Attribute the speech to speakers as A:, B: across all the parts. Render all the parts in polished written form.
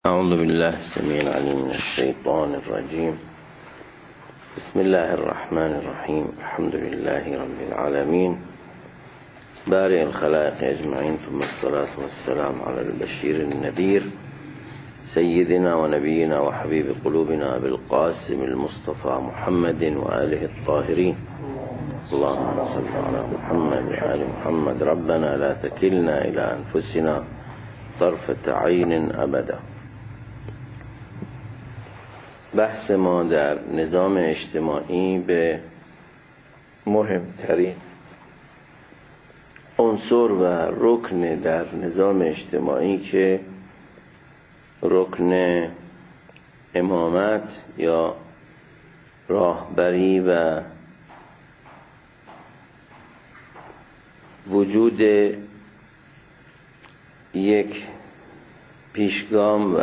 A: اعوذ بالله السميع العليم من الشيطان الرجيم. بسم الله الرحمن الرحيم. الحمد لله رب العالمين بارئ الخلائق اجمعين، ثم الصلاة والسلام على البشير النذير سيدنا ونبينا وحبيب قلوبنا أبي القاسم المصطفى محمد وآله الطاهرين. اللهم صل على محمد وآل محمد. ربنا لا تكلنا إلى أنفسنا طرفة عين أبدا. بحث ما در نظام اجتماعی به مهمترین عنصر و رکن در نظام اجتماعی که رکن امامت یا راهبری و وجود یک پیشگام و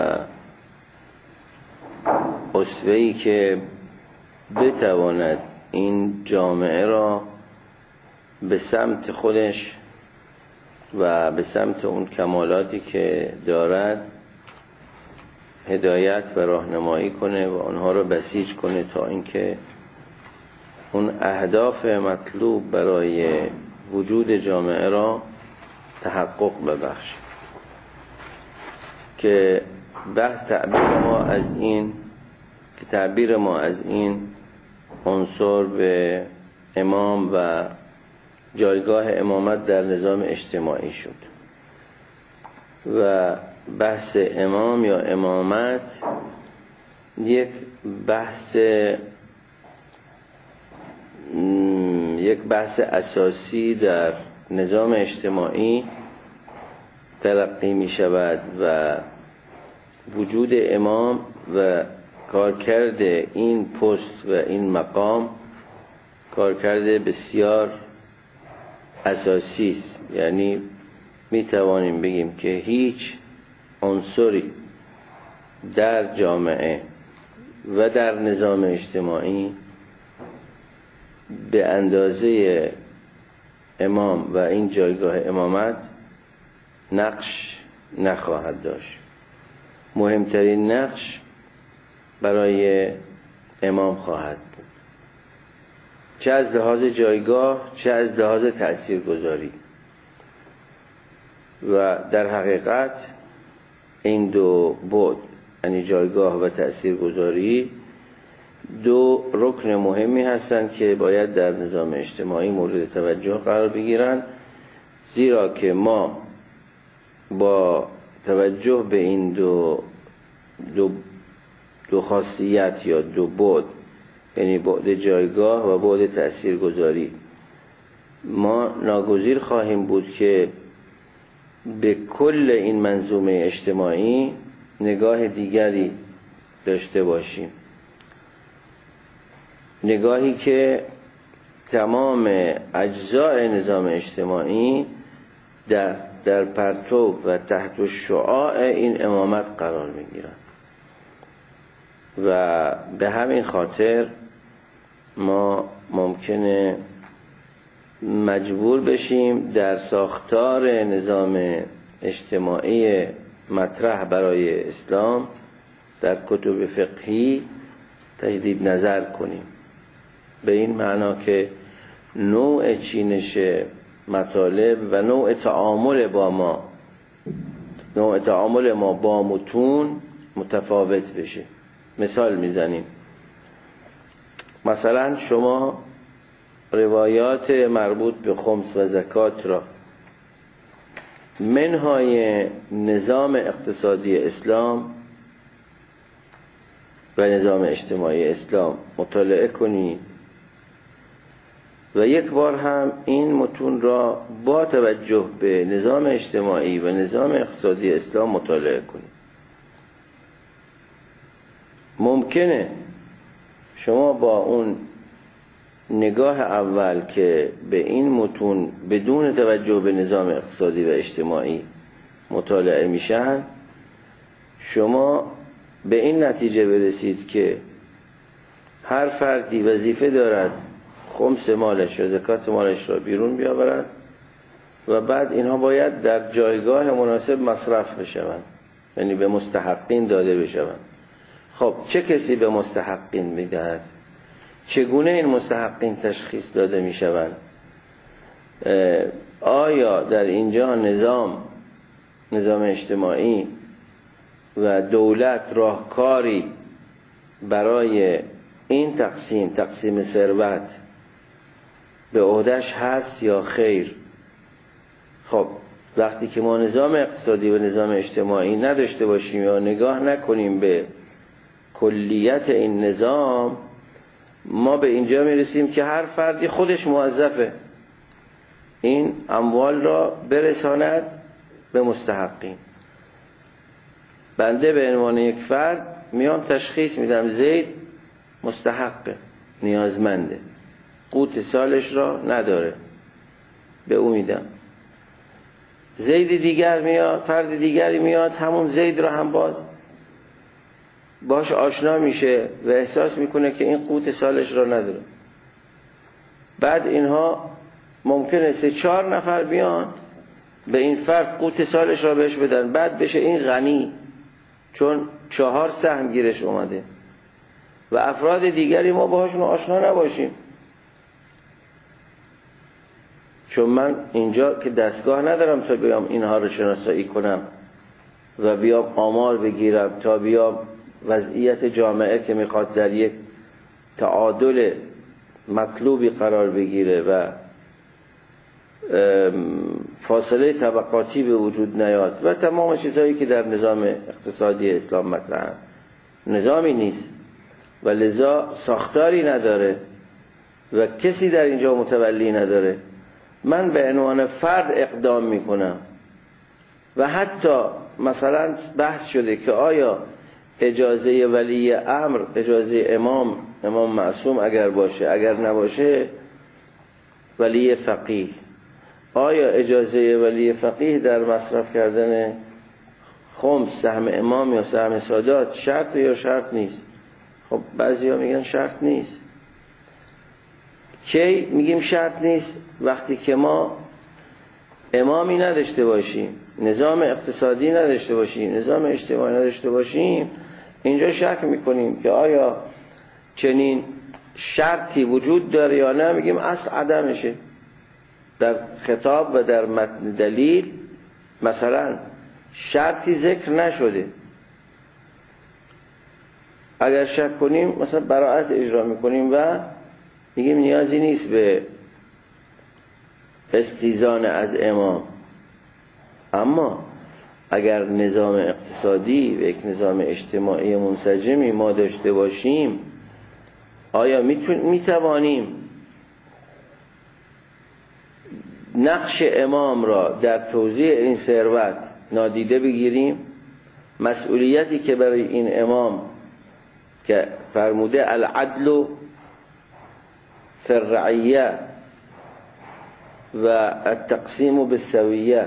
A: اسوه‌ای که بتواند این جامعه را به سمت خودش و به سمت اون کمالاتی که دارد هدایت و راهنمایی کنه و آنها را بسیج کنه تا اینکه اون اهداف مطلوب برای وجود جامعه را تحقق ببخشه. که تعبیر ما از این عنصر به امام و جایگاه امامت در نظام اجتماعی شد و بحث امام یا امامت یک بحث اساسی در نظام اجتماعی تلقی می شود و وجود امام و کارکرد این پست و این مقام کارکرد بسیار اساسی است. یعنی می توانیم بگیم که هیچ عنصری در جامعه و در نظام اجتماعی به اندازه امام و این جایگاه امامت نقش نخواهد داشت. مهمترین نقش برای امام خواهد بود، چه از لحاظ جایگاه چه از لحاظ تأثیرگذاری. و در حقیقت این دو بعد، یعنی جایگاه و تأثیرگذاری، دو رکن مهمی هستند که باید در نظام اجتماعی مورد توجه قرار بگیرند، زیرا که ما با توجه به این دو خاصیت یا دو بعد، یعنی بعد جایگاه و بعد تأثیرگذاری، ما ناگزیر خواهیم بود که به کل این منظومه اجتماعی نگاه دیگری داشته باشیم، نگاهی که تمام اجزای نظام اجتماعی در پرتو و تحت شعاع این امامت قرار می‌گیرند. و به همین خاطر ما ممکنه مجبور بشیم در ساختار نظام اجتماعی مطرح برای اسلام در کتب فقهی تجدید نظر کنیم، به این معنا که نوع چینش مطالب و نوع تعامل ما با متون متفاوت بشه. مثال میزنیم، مثلا شما روایات مربوط به خمس و زکات را منهای نظام اقتصادی اسلام و نظام اجتماعی اسلام مطالعه کنی و یک بار هم این متون را با توجه به نظام اجتماعی و نظام اقتصادی اسلام مطالعه کنی، ممکنه شما با اون نگاه اول که به این متون بدون توجه به نظام اقتصادی و اجتماعی مطالعه میشن، شما به این نتیجه برسید که هر فردی وظیفه دارد خمس مالش یا زکات مالش را بیرون بیاورد و بعد اینها باید در جایگاه مناسب مصرف بشوند. یعنی به مستحقین داده بشوند. خب چه کسی به مستحقین میدهد؟ چگونه این مستحقین تشخیص داده میشوند؟ آیا در اینجا نظام اجتماعی و دولت راهکاری برای این تقسیم ثروت به عهده‌اش هست یا خیر؟ خب وقتی که ما نظام اقتصادی و نظام اجتماعی نداشته باشیم یا نگاه نکنیم به کلیت این نظام، ما به اینجا میرسیم که هر فردی خودش موظفه این اموال را برساند به مستحقین. بنده به عنوان یک فرد میام تشخیص میدم زید مستحق، نیازمنده، قوت سالش را نداره، به او میدم. زید دیگر میاد، فرد دیگری میاد، همون زید را هم باش آشنا میشه و احساس میکنه که این قوت سالش را نداره. بعد اینها ممکنه 3-4 نفر بیان به این فرد قوت سالش را بهش بدن، بعد بشه این غنی چون 4 سهم گیرش اومده و افراد دیگری ما باهاشون آشنا نباشیم. چون من اینجا که دستگاه ندارم تا بیام اینها رو شناسایی کنم و بیام آمار بگیرم، تا بیام وضعیت جامعه که میخواد در یک تعادل مطلوبی قرار بگیره و فاصله طبقاتی به وجود نیاد و تمام چیزهایی که در نظام اقتصادی اسلام مطرحه، نظامی نیست و لذا ساختاری نداره و کسی در اینجا متولی نداره. من به عنوان فرد اقدام میکنم و حتی مثلا بحث شده که آیا اجازه ولی امر، اجازه امام معصوم اگر باشه، اگر نباشه ولی فقیه، آیا اجازه ولی فقیه در مصرف کردن خمس سهم امام یا سهم سادات شرط یا شرط نیست؟ خب بعضی ها میگن شرط نیست. کی میگیم شرط نیست؟ وقتی که ما امامی نداشته باشیم، نظام اقتصادی نداشته باشیم، نظام اجتماعی نداشته باشیم، اینجا شک میکنیم که آیا چنین شرطی وجود داره یا نه. میگیم اصل عدمشه. در خطاب و در متن دلیل مثلا شرطی ذکر نشده. اگر شک کنیم مثلا براءت اجرا میکنیم و میگیم نیازی نیست به استیزان از امام. اما اگر نظام اقتصادی و یک نظام اجتماعی منسجمی ما داشته باشیم، آیا میتوانیم نقش امام را در توزیع این ثروت نادیده بگیریم؟ مسئولیتی که برای این امام که فرموده العدل فی الرعیه و التقسیم بالسویه،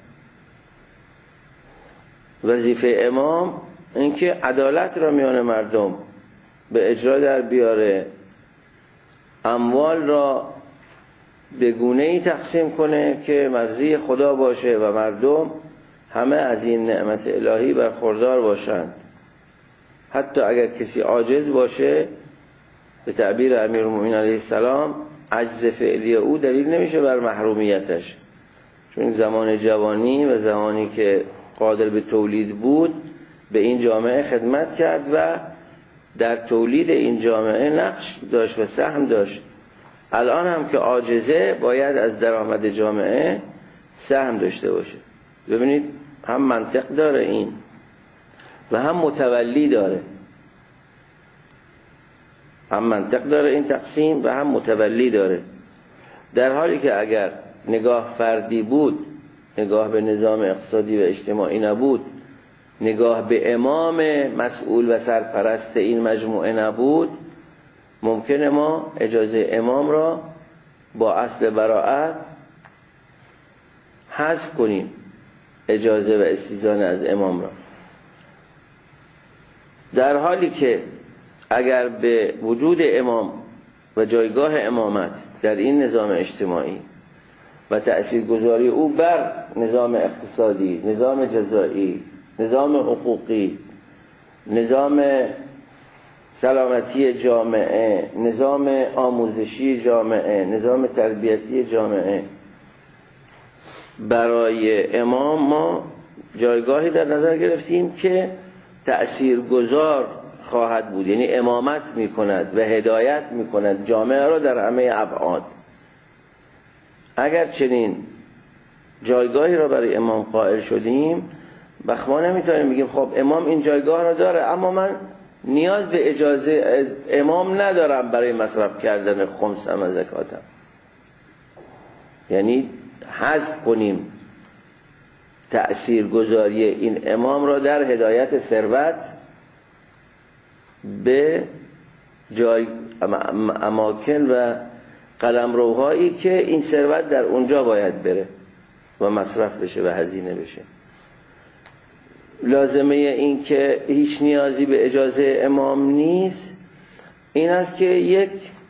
A: وظیفه امام اینکه عدالت را میان مردم به اجرا در بیاره، اموال را به گونه‌ای تقسیم کنه که مرضی خدا باشه و مردم همه از این نعمت الهی برخوردار باشند. حتی اگر کسی عاجز باشه، به تعبیر امیرالمومنین علیه السلام، عجز فعلی او دلیل نمیشه بر محرومیتش، چون زمان جوانی و زمانی که قادر به تولید بود به این جامعه خدمت کرد و در تولید این جامعه نقش داشت و سهم داشت. الان هم که عاجزه باید از درآمد جامعه سهم داشته باشه. ببینید هم منطق داره این و هم متولی داره، هم منطق داره این تقسیم و هم متولی داره. در حالی که اگر نگاه فردی بود، نگاه به نظام اقتصادی و اجتماعی نبود، نگاه به امام مسئول و سرپرست این مجموعه نبود، ممکنه ما اجازه امام را با اصل براءت حذف کنیم، اجازه و استیزان از امام را، در حالی که اگر به وجود امام و جایگاه امامت در این نظام اجتماعی و تأثیرگذاری او بر نظام اقتصادی، نظام جزایی نظام حقوقی، نظام سلامتی جامعه، نظام آموزشی جامعه، نظام تربیتی جامعه، برای امام ما جایگاهی در نظر گرفتیم که تأثیرگذار خواهد بود، یعنی امامت میکند و هدایت میکند جامعه را در همه ابعاد. اگر چنین جایگاهی را برای امام قائل شدیم، ما نمیتونیم بگیم خب امام این جایگاه را داره اما من نیاز به اجازه از امام ندارم برای مصرف کردن خمسم و زکاتم. یعنی حذف کنیم تأثیرگذاری این امام را در هدایت ثروت به جای اماکن و قلمروهایی که این ثروت در اونجا باید بره و مصرف بشه و هزینه بشه. لازمه این که هیچ نیازی به اجازه امام نیست این است که یک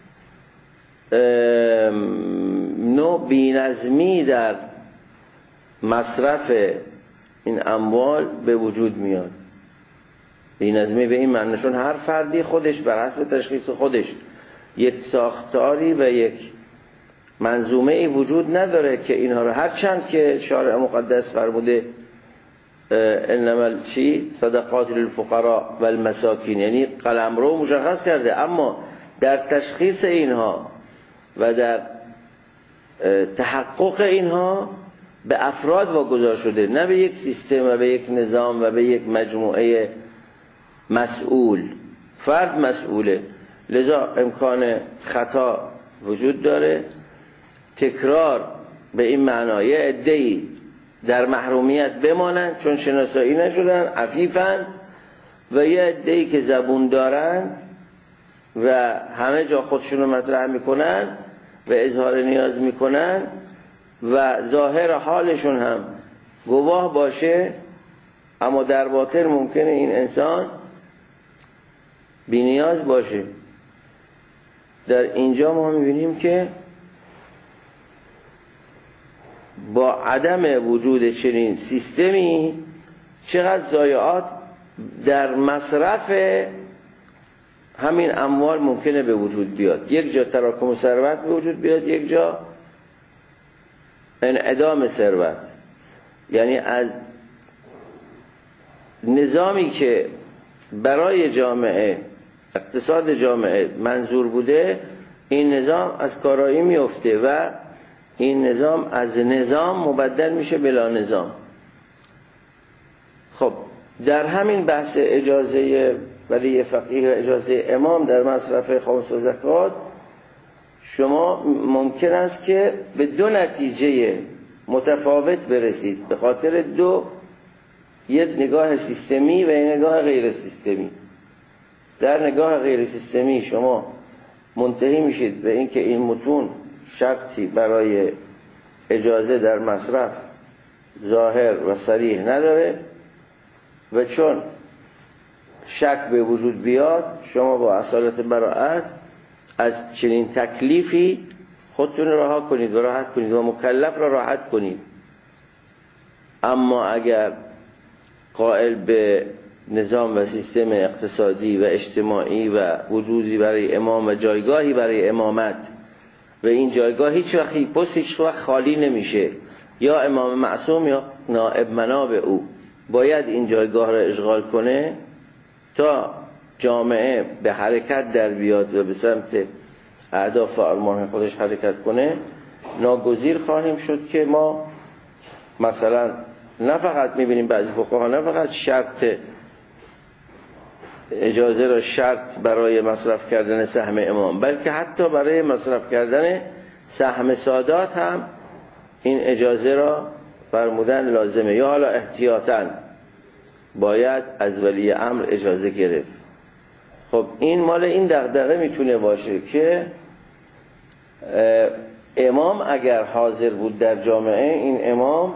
A: نوع بی‌نظمی در مصرف این اموال به وجود میاد. بی‌نظمی به این معنیشون هر فردی خودش بر حسب تشخیص خودش یک ساختاری و یک منظومه ای وجود نداره که اینها رو، هرچند که شارع مقدس فرموده انما صدقات للفقراء والمساکین، یعنی قلمرو مشخص کرده، اما در تشخیص اینها و در تحقق اینها به افراد واگذار شده، نه به یک سیستم و به یک نظام و به یک مجموعه مسئول. فرد مسئوله، لذا امکان خطا وجود داره. تکرار به این معنای عده‌ای در محرومیت بمانند چون شناسایی نشدن، عفیفن، و یه عده‌ای که زبون دارند و همه جا خودشونو مطرح میکنن و اظهار نیاز میکنن و ظاهر حالشون هم گواه باشه، اما در باطن ممکنه این انسان بی نیاز باشه. در اینجا ما میبینیم که با عدم وجود چنین سیستمی چقدر ضایعات در مصرف همین اموال ممکنه به وجود بیاد. یک جا تراکم ثروت به وجود بیاد، یک جا انعدام ثروت. یعنی از نظامی که برای جامعه، اقتصاد جامعه منظور بوده، این نظام از کارایی میفته و این نظام از نظام مبدل میشه بلا نظام. خب در همین بحث اجازه برای فقیه و اجازه امام در مصرف خمس و زکات، شما ممکن است که به دو نتیجه متفاوت برسید به خاطر یک نگاه سیستمی و یک نگاه غیر سیستمی. در نگاه غیر سیستمی شما منتهی میشید به اینکه این متون شرطی برای اجازه در مصرف ظاهر و صریح نداره و چون شک به وجود بیاد شما با اصالت براءت از چنین تکلیفی خودتون رها کنید و راحت کنید و مکلف را راحت کنید. اما اگر قائل به نظام و سیستم اقتصادی و اجتماعی و وجودی برای امام و جایگاهی برای امامت و این جایگاه هیچ وقت خالی نمیشه، یا امام معصوم یا نائب مناب او باید این جایگاه را اشغال کنه تا جامعه به حرکت در بیاد و به سمت اهداف و آرمان خودش حرکت کنه، ناگزیر خواهیم شد که ما مثلا نه فقط میبینیم بعضی فقها نه فقط شرط اجازه را شرط برای مصرف کردن سهم امام، بلکه حتی برای مصرف کردن سهم سادات هم این اجازه را فرمودن لازمه، یا حالا احتیاطاً باید از ولی امر اجازه گرفت. خب این مال این دغدغه میتونه باشه که امام اگر حاضر بود در جامعه، این امام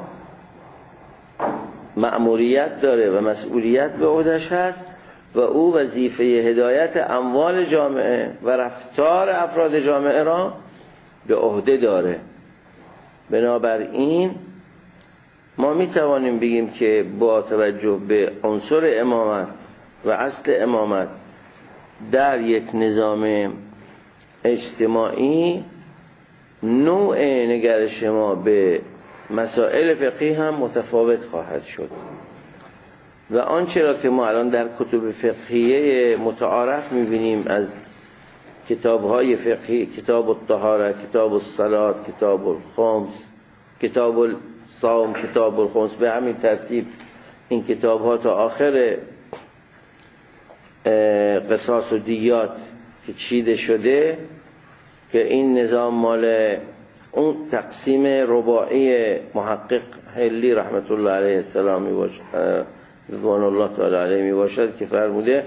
A: مأموریت داره و مسئولیت به عهده‌اش هست و او وظیفه هدایت اموال جامعه و رفتار افراد جامعه را به عهده داره. بنابراین ما می توانیم بگیم که با توجه به عنصر امامت و اصل امامت در یک نظام اجتماعی نوع نگرش ما به مسائل فقهی هم متفاوت خواهد شد و آنچه را که ما الان در کتب فقهیه متعارف می‌بینیم از کتاب‌های فقهی، کتاب الطهاره، کتاب الصلاة، کتاب الخمس، کتاب الصوم، کتاب الخمس، به همین ترتیب این کتاب‌ها تا آخر قصاص و دیات که چیده شده که این نظام مال اون تقسیم رباعی محقق حلی رحمت الله علیه السلام می باشد، رضوان الله تعالی علیه می باشد، که فرموده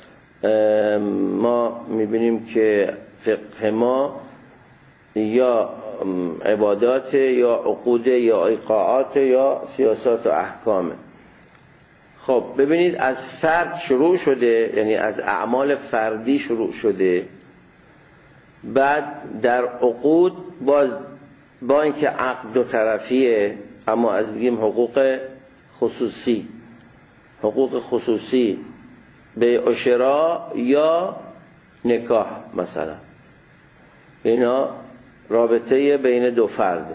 A: ما میبینیم که فقه ما یا عبادات یا عقود یا ایقاعات یا سیاسات و احکامه. خب ببینید از فرد شروع شده، یعنی از اعمال فردی شروع شده، بعد در عقود با اینکه عقد دو طرفیه اما از بگیم حقوق خصوصی به اشرا یا نکاح مثلا، اینا رابطه بین دو فرد.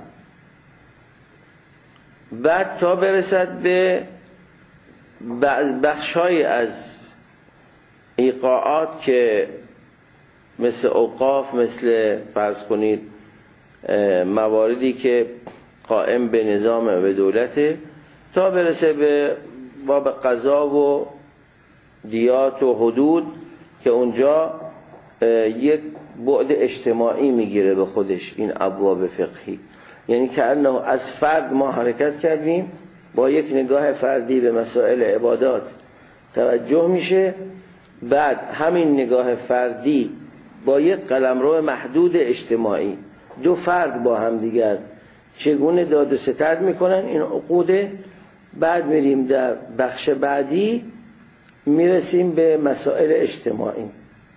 A: بعد تا برسد به بخش‌های از ایقاعات که مثل اوقاف، مثل فرض کنید مواردی که قائم به نظام و دولته، تا برسه به باب قضا و دیات و حدود که اونجا یک بعد اجتماعی میگیره به خودش این ابواب فقهی. یعنی که انه از فرد ما حرکت کردیم، با یک نگاه فردی به مسائل عبادات توجه میشه، بعد همین نگاه فردی با یک قلمرو محدود اجتماعی دو فرد با هم دیگر چگونه داد و ستد میکنن، این عقوده. بعد میریم در بخش بعدی میرسیم به مسائل اجتماعی.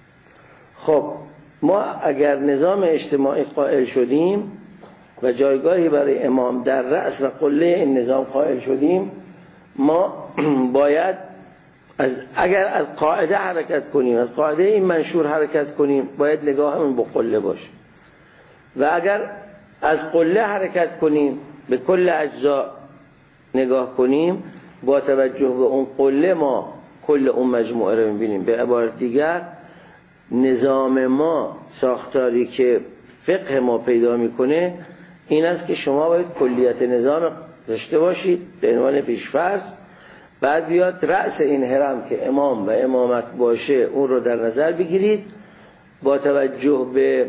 A: خب ما اگر نظام اجتماعی قائل شدیم و جایگاهی برای امام در رأس و قله این نظام قائل شدیم، ما باید اگر از قاعده حرکت کنیم، از قاعده این منشور حرکت کنیم، باید نگاهمون به قله باشه. و اگر از قله حرکت کنیم، به کل اجزا نگاه کنیم، با توجه به اون قله ما کل اون مجموعه رو می‌بینیم. به عبارت دیگر نظام ما، ساختاری که فقه ما پیدا میکنه این است که شما باید کلیت نظام داشته باشید به عنوان پیش‌فرض، بعد بیاد رأس این هرم که امام و امامت باشه اون رو در نظر بگیرید، با توجه به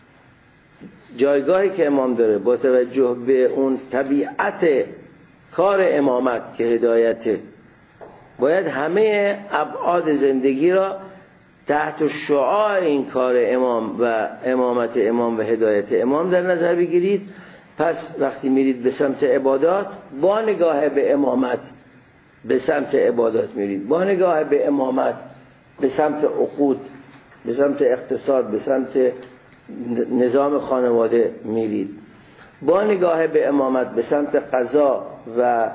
A: جایگاهی که امام داره، با توجه به اون طبیعت کار امامت که هدایته، باید همه ابعاد زندگی را تحت شعاع این کار امام و امامت امام و هدایت امام در نظر بگیرید. پس وقتی میرید به سمت عبادات، با نگاه به امامت به سمت عبادات میرید، با نگاه به امامت به سمت عقود، به سمت اقتصاد، به سمت نظام خانواده میرید، با نگاه به امامت به سمت قضا و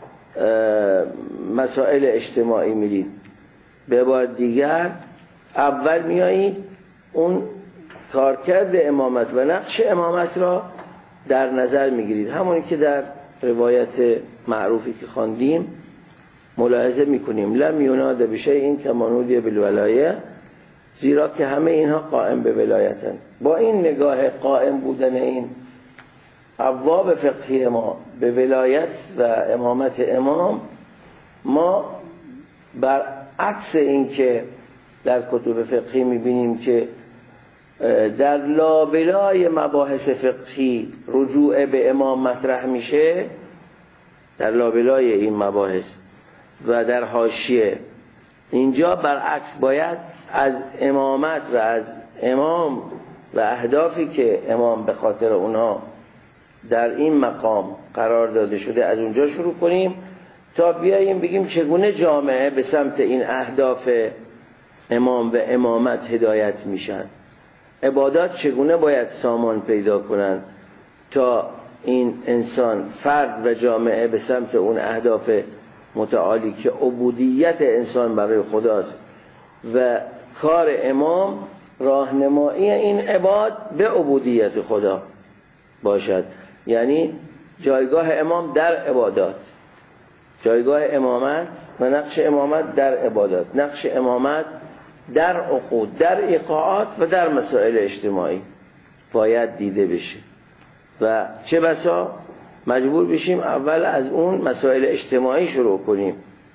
A: مسائل اجتماعی میرید. به عبارت دیگر اول میایید اون کارکرد امامت و نقش امامت را در نظر میگیرید، همونی که در روایت معروفی که خواندیم ملاحظه میکنیم: لم یناد بشیء کما نودی بالولایه، زیرا که همه اینها قائم به ولایتن. با این نگاه قائم بودن این ابواب فقهی ما به ولایت و امامت امام، ما برعکس این که در کتب فقهی میبینیم که در لابلای مباحث فقهی رجوع به امام مطرح میشه، در لابلای این مباحث و در حاشیه، اینجا برعکس باید از امامت و از امام و اهدافی که امام به خاطر اونها در این مقام قرار داده شده از اونجا شروع کنیم تا بیاییم بگیم چگونه جامعه به سمت این اهداف امام و امامت هدایت میشن، عبادات چگونه باید سامان پیدا کنن تا این انسان فرد و جامعه به سمت اون اهداف متعالی که عبودیت انسان برای خداست و کار امام راهنمایی این عباد به عبودیت خدا باشد. یعنی جایگاه امام در عبادات، جایگاه امامت و نقش امامت در عبادات، نقش امامت در عقود، در ایقاعات و در مسائل اجتماعی باید دیده بشه و چه بسا مجبور بشیم اول از اون مسائل اجتماعی شروع کنیم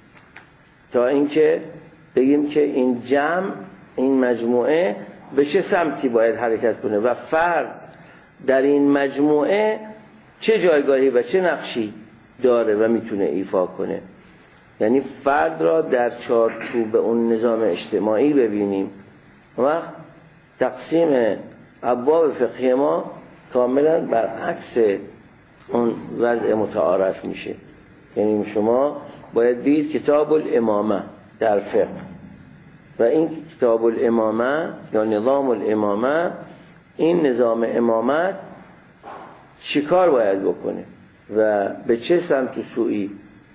A: تا اینکه بگیم که این جمع، این مجموعه به چه سمتی باید حرکت کنه و فرد در این مجموعه چه جایگاهی و چه نقشی داره و میتونه ایفا کنه. یعنی فرد را در چارچوب اون نظام اجتماعی ببینیم. وقت تقسیم ابواب فقهی ما کاملا برعکس اون وضع متعارف میشه. یعنی شما باید بید کتاب الامامه در فقه و این کتاب الامامه یا نظام الامامه، این نظام امامت چیکار باید بکنه و به چه سمت و سویی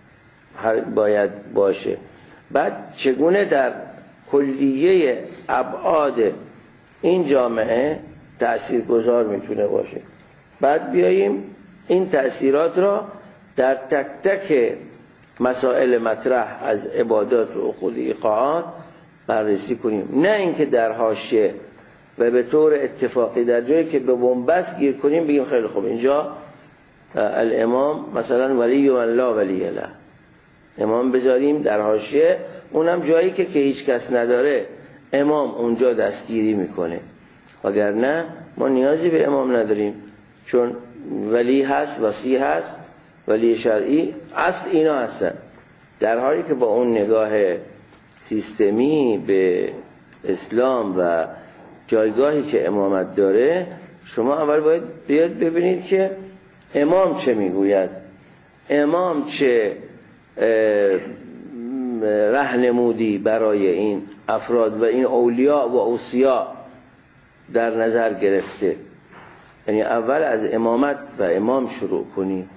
A: باید باشه، بعد چگونه در کلیه ابعاد این جامعه تأثیرگذار میتونه باشه. بعد بیاییم این تأثیرات را در تک تک مسائل مطرح از عبادات و عقود ایقاعات بررسی کنیم، نه اینکه در حاشیه و به طور اتفاقی در جایی که به بنبست گیر کنیم بگیم خیلی خوب اینجا الامام مثلا ولی من لا ولی له، امام بذاریم در حاشیه، اونم جایی که هیچ کس نداره امام اونجا دستگیری میکنه، وگرنه ما نیازی به امام نداریم چون ولی هست، وصی هست، ولی شرعی، اصل اینا هستن. در حالی که با اون نگاه سیستمی به اسلام و جایگاهی که امامت داره، شما اول باید بیاد ببینید که امام چه میگوید، امام چه راهنمودی برای این افراد و این اولیاء و اوصیا در نظر گرفته. یعنی اول از امامت و امام شروع کنیم.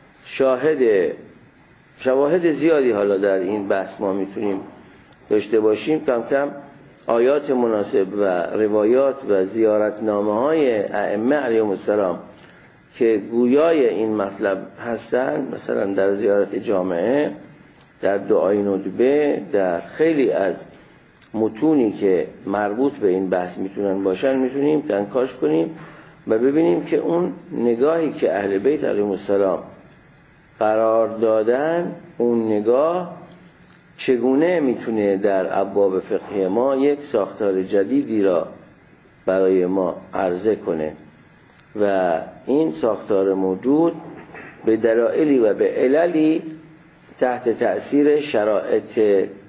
A: شواهد زیادی حالا در این بحث ما میتونیم داشته باشیم، کم کم آیات مناسب و روایات و زیارتنامه های ائمه علیهم السلام که گویای این مطلب هستند، مثلا در زیارت جامعه، در دعای ندبه، در خیلی از متونی که مربوط به این بحث میتونن باشن، میتونیم کنکاش کنیم و ببینیم که اون نگاهی که اهل بیت علیهم السلام قرار دادن، اون نگاه چگونه میتونه در ابواب فقهی ما یک ساختار جدیدی را برای ما عرضه کنه و این ساختار موجود به دلایلی و به عللی تحت تأثیر شرایط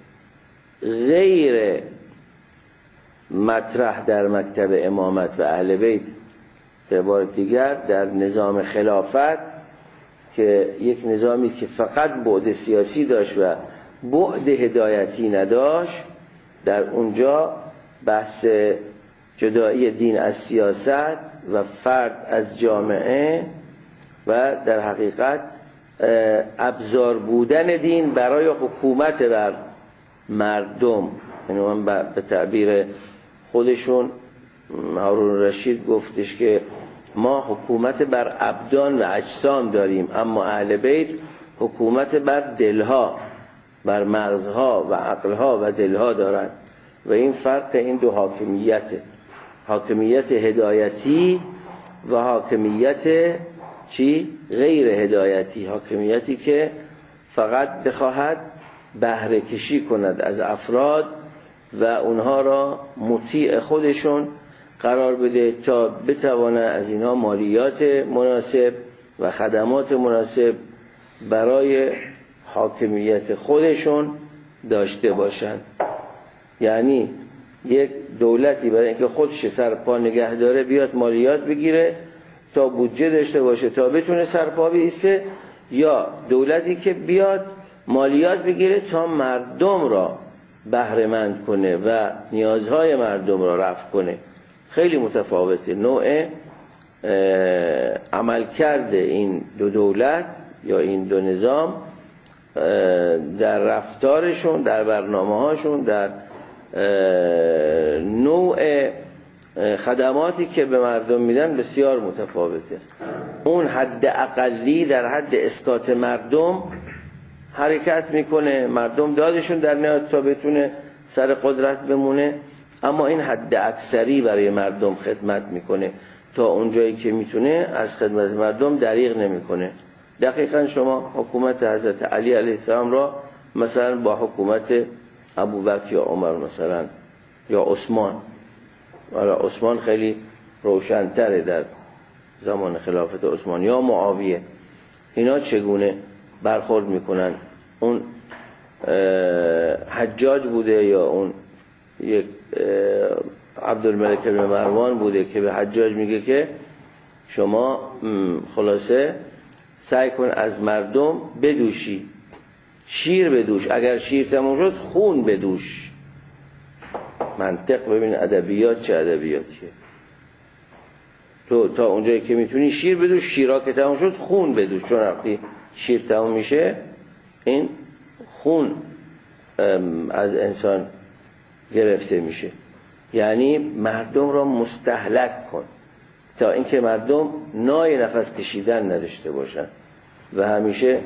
A: غیر مطرح در مکتب امامت و اهل بیت، به عبارت دیگر در نظام خلافت که یک نظامی که فقط بعد سیاسی داشت و بعد هدایتی نداشت، در اونجا بحث جدایی دین از سیاست و فرد از جامعه و در حقیقت ابزار بودن دین برای حکومت بر مردم، یعنی من به تعبیر خودشون هارون رشید گفتش که ما حکومت بر ابدان و اجسام داریم، اما اهل بیت حکومت بر دلها، بر مغزها و عقلها و دلها دارند و این فرق این دو حاکمیته، حاکمیت هدایتی و حاکمیت غیر هدایتی، حاکمیتی که فقط بخواهد بهره کشی کند از افراد و اونها را مطیع خودشون قرار بده تا بتوانه از اینها مالیات مناسب و خدمات مناسب برای حاکمیت خودشون داشته باشند. یعنی یک دولتی برای اینکه خودش سر پا نگه داره بیاد مالیات بگیره تا بودجه داشته باشه تا بتونه سر پا بایسته، یا دولتی که بیاد مالیات بگیره تا مردم را بهره مند کنه و نیازهای مردم را رفع کنه. خیلی متفاوته نوع عملکرد این دو دولت یا این دو نظام در رفتارشون، در برنامه‌هاشون، در نوع خدماتی که به مردم میدن بسیار متفاوته. اون حد اقلی در حد اسکات مردم حرکت میکنه، مردم دادشون در نهایت تا بتونه سر قدرت بمونه، اما این حد اکثری برای مردم خدمت میکنه تا اونجایی که میتونه از خدمت مردم دریغ نمیکنه. دقیقا شما حکومت حضرت علی علیه السلام را مثلا با حکومت ابوبکر یا عمر مثلا یا عثمان، حالا عثمان خیلی روشن‌تره در زمان خلافت عثمان، یا معاویه، اینا چگونه برخورد میکنن؟ اون حجاج بوده یا اون یک عبدالملک بن مروان بوده که به حجاج میگه که شما خلاصه سعی کن از مردم بدوشی، شیر بدوش، اگر شیر تموم شد خون بدوش. منطق، ببین ادبیات چه ادبیاتیه. تو تا اونجایی که میتونی شیر بدوش، شیرا که تموم شد خون بدوش، چون وقتی شیر تموم میشه این خون از انسان گرفته میشه. یعنی مردم را مستهلک کن تا اینکه مردم نای نفس کشیدن نداشته باشن و همیشه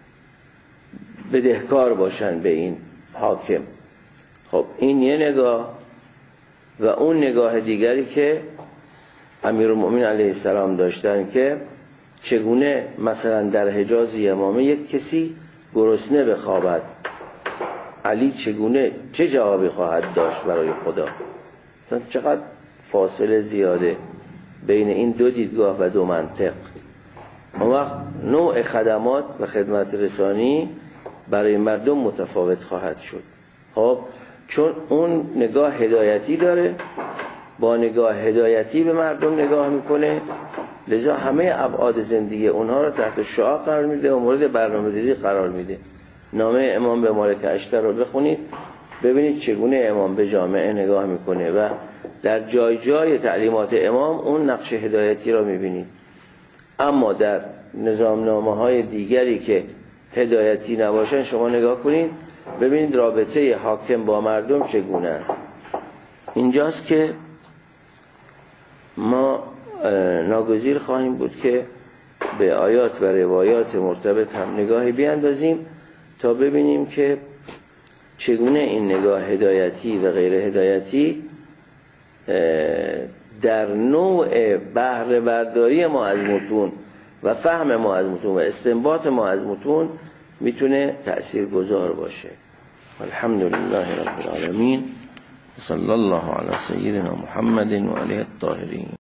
A: بدهکار باشن به این حاکم. خب این یه نگاه. و اون نگاه دیگری که امیرالمؤمنین علیه السلام داشتن که چگونه مثلا در حجاز یمامه یک کسی گرسنه بخوابد، علی چگونه چه جوابی خواهد داشت برای خدا؟ چقدر فاصله زیاده بین این دو دیدگاه و دو منطق. اون وقت نوع خدمات و خدمت رسانی برای مردم متفاوت خواهد شد. خب چون اون نگاه هدایتی داره، با نگاه هدایتی به مردم نگاه میکنه، لذا همه ابعاد زندگی اونها رو تحت شعاع قرار میده و مورد برنامه‌ریزی قرار میده. نامه امام به مالک اشتر رو بخونید ببینید چگونه امام به جامعه نگاه میکنه و در جای جای تعلیمات امام اون نقش هدایتی رو میبینید. اما در نظامنامه‌های دیگری که هدایتی نباشن شما نگاه کنید ببینید رابطه حاکم با مردم چگونه است. اینجاست که ما ناگزیر خواهیم بود که به آیات و روایات مرتبط هم نگاهی بیاندازیم تا ببینیم که چگونه این نگاه هدایتی و غیر هدایتی در نوع بهره برداری ما از متون و فهم ما از متون و استنباط ما از متون میتونه تأثیرگذار باشه. الحمدلله رب العالمین، صلی الله علی سیدنا محمد و آله الطاهرین.